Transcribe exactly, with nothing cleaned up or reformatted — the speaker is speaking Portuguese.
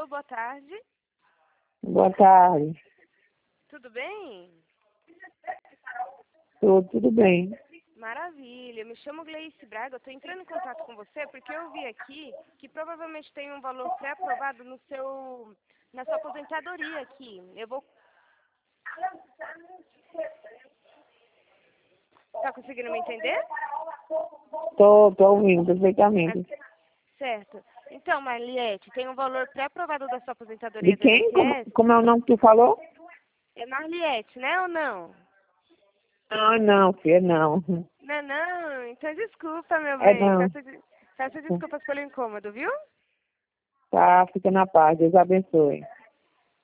Alô, boa tarde. Boa tarde. Tudo bem? Tudo, tudo bem. Maravilha. Eu me chamo Gleice Braga. Eu estou entrando em contato com você porque eu vi aqui que provavelmente tem um valor pré-aprovado no seu, na sua aposentadoria aqui. Eu vou... Tá conseguindo me entender? Tô, tô ouvindo perfeitamente. Certo. Então, Marliette, tem um valor pré-aprovado da sua aposentadoria De do quem? Como, I N S S. como é o nome que tu falou? É Marliette, né ou não? Ah, não, filha, não. Não, não. Então, desculpa, meu É bem. não. Peço, de- peço desculpas pelo incômodo, viu? Tá, fica na paz. Deus abençoe.